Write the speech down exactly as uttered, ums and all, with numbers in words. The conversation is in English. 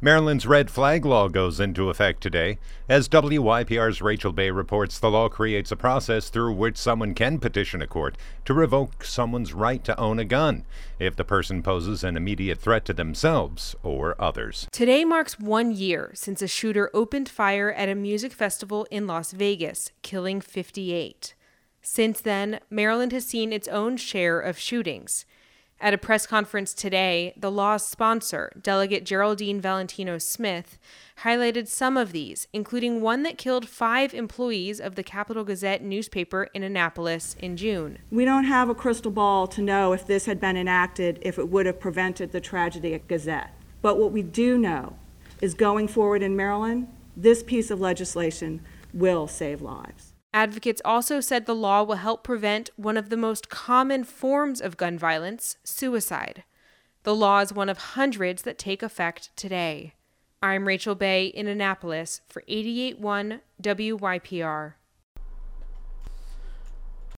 Maryland's red flag law goes into effect today. As W Y P R's Rachel Bay reports, the law creates a process through which someone can petition a court to revoke someone's right to own a gun if the person poses an immediate threat to themselves or others. Today marks one year since a shooter opened fire at a music festival in Las Vegas, killing fifty-eight. Since then, Maryland has seen its own share of shootings. At a press conference today, the law's sponsor, Delegate Geraldine Valentino Smith, highlighted some of these, including one that killed five employees of the Capital Gazette newspaper in Annapolis in June. We don't have a crystal ball to know if this had been enacted, if it would have prevented the tragedy at Gazette. But what we do know is going forward in Maryland, this piece of legislation will save lives. Advocates also said the law will help prevent one of the most common forms of gun violence, suicide. The law is one of hundreds that take effect today. I'm Rachel Bay in Annapolis for eighty-eight point one W Y P R.